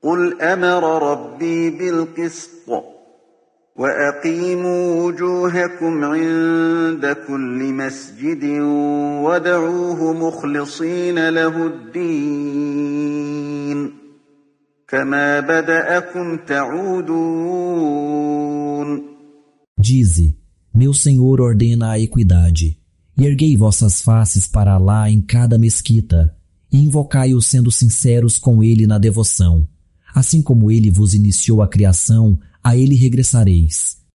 قُلْ أَمَرَ رَبِّي بِالْقِسْطِ وَأَقِيمُوا وُجُوهَكُمْ عِندَ كُلِّ مَسْجِدٍ وَادْعُوهُ مُخْلِصِينَ لَهُ الدِّينَ كَمَا بَدَأَكُمْ تَعُودُونَ. Dize: Meu Senhor ordena a equidade, e erguei vossas faces para Alá em cada mesquita, e invocai-o sendo sinceros com ele na devoção. Assim como ele vos iniciou a criação, a ele regressareis.